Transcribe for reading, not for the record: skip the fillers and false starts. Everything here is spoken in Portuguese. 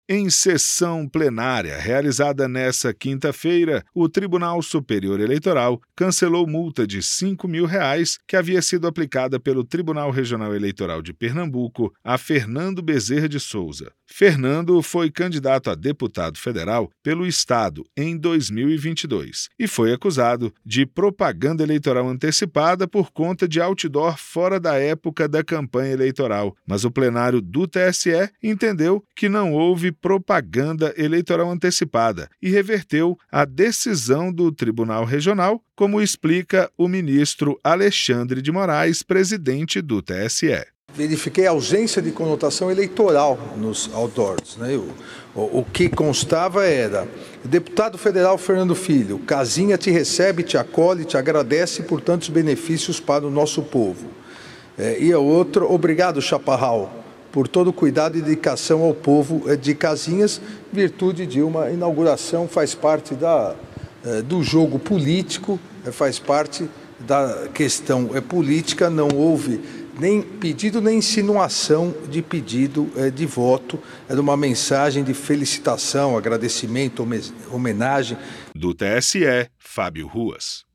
Em sessão plenária realizada nesta quinta-feira, o Tribunal Superior Eleitoral cancelou multa de R$ 5.000 que havia sido aplicada pelo Tribunal Regional Eleitoral de Pernambuco a Fernando Bezerra de Souza. Fernando foi candidato a deputado federal pelo Estado em 2022 e foi acusado de propaganda eleitoral antecipada por conta de outdoor fora da época da campanha eleitoral, mas o plenário do TSE entendeu que não houve propaganda eleitoral antecipada e reverteu a decisão do Tribunal Regional, como explica o ministro Alexandre de Moraes, presidente do TSE. Verifiquei a ausência de conotação eleitoral nos outdoors, né? O que constava era: deputado federal Fernando Filho, casinha te recebe, te acolhe, te agradece por tantos benefícios para o nosso povo. E a outra: obrigado, Chaparral, por todo o cuidado e dedicação ao povo de Casinhas, virtude de uma inauguração, faz parte do jogo político, faz parte da questão política, não houve nem pedido nem insinuação de pedido de voto, era uma mensagem de felicitação, agradecimento, homenagem. Do TSE, Fábio Ruas.